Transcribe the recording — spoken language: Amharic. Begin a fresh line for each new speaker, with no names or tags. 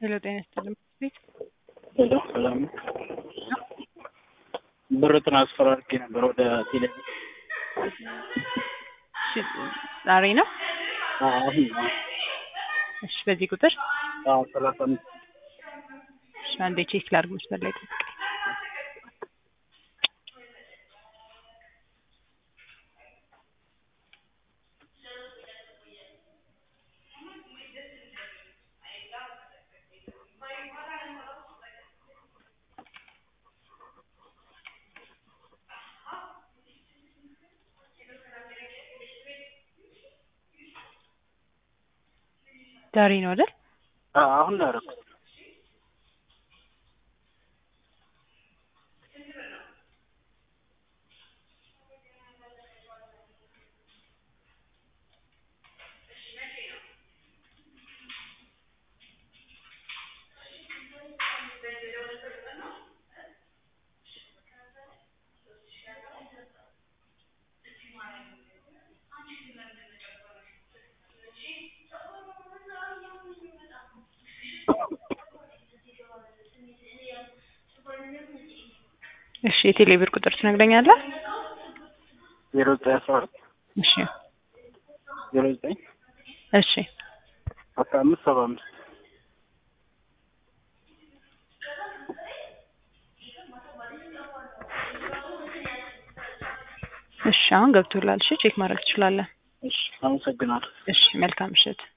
ሄሎ ጤና ይስጥልኝ ቤት
ሄሎ ሰላም ነው። ብር ትራንስፈር አድርጌ ነበር ወደ ቴሌ።
ዛሬ ነው?
አሁን
እሺ በዚህ ቁጥር
35
እሺ አንዴ ቼክ ላድርግ መስመር ላይ ጠብቀኝ። ዛሬ ነው አይደል?
አሁን ነው ያደረኩት።
እሺ የቴሌ ብር ቁጥር ትነግረኛለህ?
0912
እሺ
09
እሺ
1575
እሺ አሁን ገብቶላል። እሺ ቼክ ማድረግ ትችላለህ።
እሺ አመሰግናለሁ።
እሺ መልካም ምሽት።